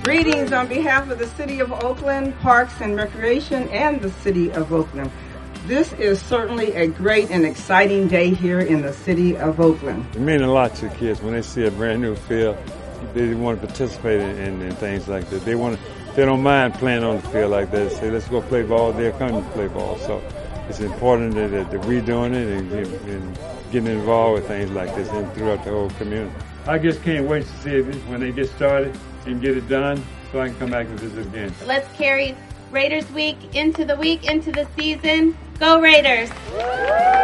Greetings on behalf of the City of Oakland, Parks and Recreation, and the City of Oakland. This is certainly a great and exciting day here in the City of Oakland. It means a lot to the kids when they see a brand new field. They want to participate in things like that. They don't mind playing on the field like that. Say, let's go play ball. They're coming to play ball. So it's important that we're doing it and getting involved with things like this and throughout the whole community. I just can't wait to see it when they get started and get it done so I can come back and visit again. Let's carry Raiders Week into the season. Go Raiders!